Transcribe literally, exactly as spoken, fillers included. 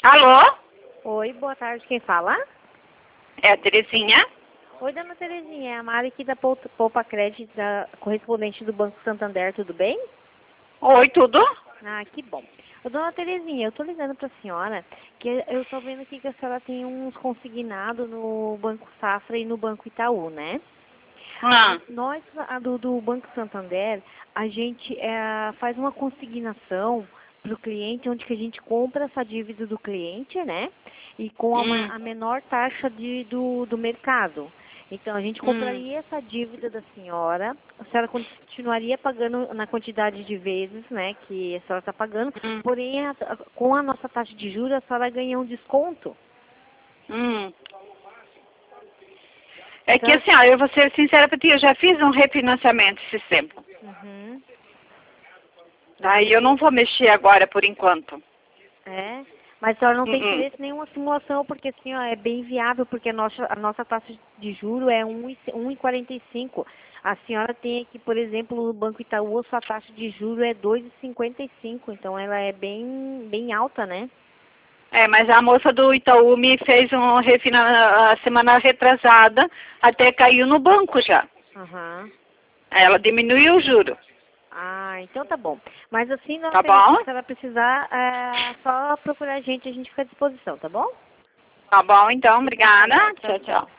Alô? Oi, boa tarde. Quem fala? É a Terezinha? Oi, dona Terezinha. É a Mari aqui da Pou- Poupa Crédito, da correspondente do Banco Santander. Tudo bem? Oi, tudo? Ah, que bom. Ô, dona Terezinha, eu tô ligando pra senhora que eu tô vendo aqui que a senhora tem uns consignados no Banco Safra e no Banco Itaú, né? Ah, Nós, a do, do Banco Santander, a gente é, faz uma consignação para o cliente, onde que a gente compra essa dívida do cliente, né? E com a, ma- hum, a menor taxa de, do, do mercado. Então, a gente hum, compraria essa dívida da senhora, a senhora continuaria pagando na quantidade de vezes, né, que a senhora está pagando, hum, porém, a- a- com a nossa taxa de juros, a senhora ganha um desconto. hum. É que Então, assim, ó, eu vou ser sincera pra ti, eu já fiz um refinanciamento esse tempo. uhum, Daí eu não vou mexer agora por enquanto. é, mas a senhora não Hum, tem hum. interesse em nenhuma simulação, porque assim, ó, é bem viável, porque a nossa, a nossa taxa de juro é um vírgula quarenta e cinco. A senhora tem aqui, por exemplo, no Banco Itaú, a sua taxa de juro é dois vírgula cinquenta e cinco, então ela é bem, bem alta, né? É, mas a moça do Itaú me fez um refina a semana retrasada, até caiu no banco já. Aham. Ela diminuiu o juro. Ah, então tá bom. Mas assim, dona Tá bom? Terezinha, se ela precisar, é só procurar a gente, a gente fica à disposição, tá bom? Tá bom, então, Obrigada. obrigada. Tchau, Tchau, tchau. tchau.